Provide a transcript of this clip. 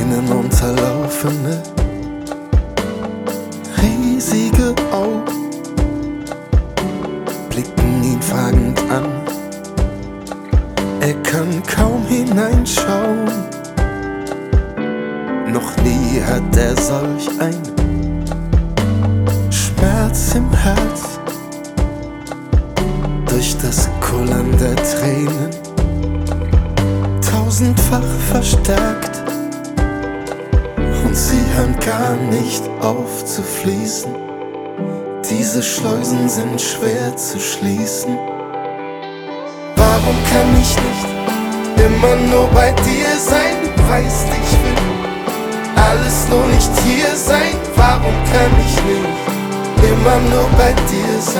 Tränen unterlaufene, riesige Augen blicken ihn fragend an. Er kann kaum hineinschauen, noch nie hat er solch einen Schmerz im Herz. Durch das Kullern der Tränen tausendfach verstärkt, und sie hören gar nicht auf zu fließen. Diese Schleusen sind schwer zu schließen. Warum kann ich nicht immer nur bei dir sein? Du weißt, ich will alles nur nicht hier sein. Warum kann ich nicht immer nur bei dir sein?